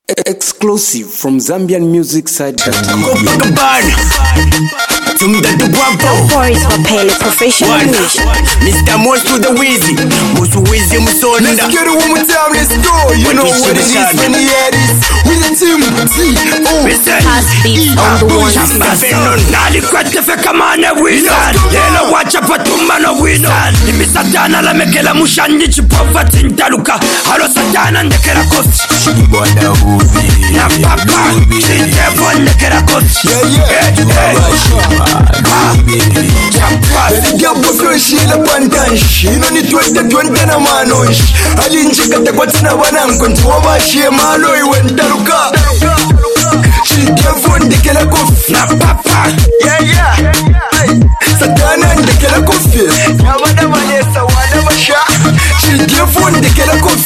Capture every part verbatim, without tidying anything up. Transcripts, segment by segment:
Exclusive from Zambian Music Side. Go back a barn. Tumda to Guapo. Boys for Pele Professional Music. Mister Most to the Wheezy. Most Wheezy Musonda. Let's get it one more time, let's go. You know what it is when the head is. With the team, see, oh. Past beats on the one. Nali kwete feka mane wino. Lelo wacha patumba no wino. Nimi satana la mekela mushandi chipova tintaluka. Halo satana ndekela kosi. Bwana ubi. Na papa. Chitevo ndekela kosi. Yeah, yeah. Gabo floshila pantanshi. Ino ni twente twente na manoshi. Alinjika tekwatina wananko. Ntuwa shie malo iwentaluka. Chitevo ndekela kofi. Na papa. Yeah, yeah. Satana ndekela kofi. Nyabada manesa wana masha. Chitevo ndekela kofi.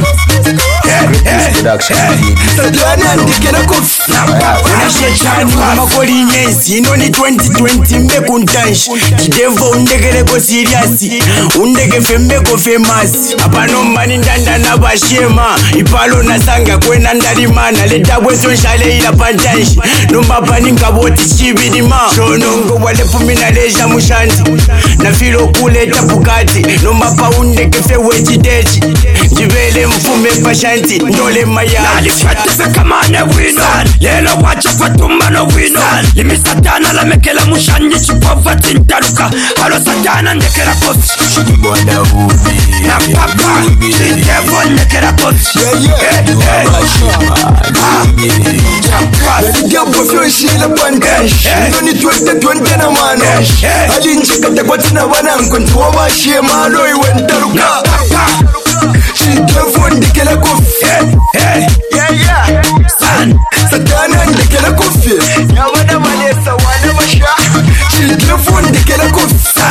Satana ndekela kofi. Unashechani makoli nyesi. Ino ni twenty twenty mbeku ntanshi. Chidevo undekeleko seriasi. Undeke fembeko famous. Apano mani ndanda na bashema. Ipalo nasanga kwena ndalimana. Leta bwezo nshale ila pantanshi. Nombapa ninkaboti chibidima. Shonongo wale pumina leja mushanti. Na filo kuleta bukati. Nombapa undeke fewe chidechi. Jibele mfume pashanti. Ndole maya. Nalifete feka mane wino. Lelo wacha patumba no wino. Limi satana la mekela mushandi chipova tintaluka. Halo satana ndekela kosi. Bwana ubi. Na papa. Chitevo ndekela kosi. Yeah, yeah. Gabo floshila pantanshi. Ino ni twente twente na manoshi. Alinjika tekwatina wananko. Ntuwa shie malo iwentaluka. Chitevo ndekela kofi. Yeah, yeah. Satana ndekela kofi. Nyabada manesa wana masha. Chitevo ndekela kofi.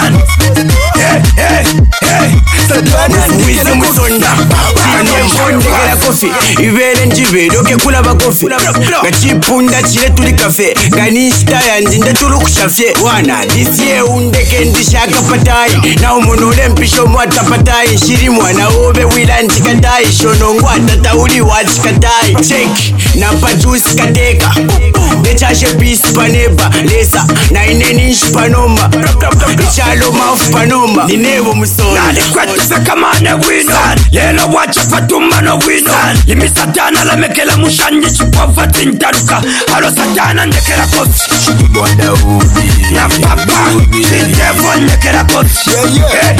Satana ndekela kofi. Ndekela kofi. Ivele njive doke kula bakofi. Gachipunda chile tuli kafe. Ganishita yanji ndatulu kushafye. Wana disiye undeke ndishaka patai. Na umunule mpisho mwata patai. Shiri mwana ove wila njikatai. Shonongu atata uli wachikatai. Check na pajusi kateka. Dechashe bisi paneba. Lesa na ineni nshi panoma. Ichalo mafu panoma. Ninevo musona. Nalikwete feka mane wino. Lelo wacha patumba no wino. Limi satana la mekela mushandi chipova tintaluka. Halo satana ndekela kosi. Bwana ubi. Na papa. Chitevo ndekela kosi. Yeah,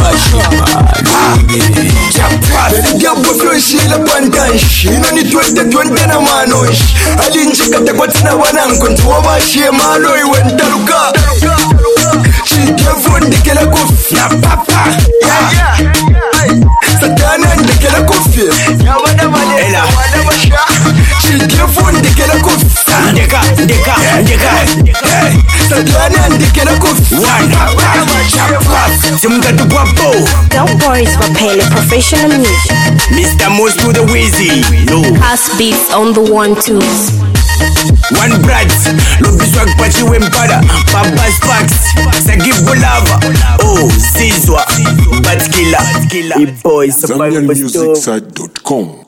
yeah. Gabo floshila pantanshi. Ino ni twente twente na manoshi. Alinjika tekwatina wananko. Ntuwa shie malo iwentaluka. Chitevo ndekela kofi. Na papa. Yeah, yeah. Satana ndekela kofi. Nyabada manesa wana masha. Chitevo ndekela kofi. Ndeka, ndeka, ndeka. Satana ndekela kofi. Wana, Tumda to Guapo. Go Boys for Pele Professional Music. Mister Most to the Wheezy. No. Past beats on the one twos. One brad. Lobiswag pachi wempada. Papa Sparks. Sagibu lava. Oh, Zizwa. Bat killer. E boys. Zambian Music Side dot com.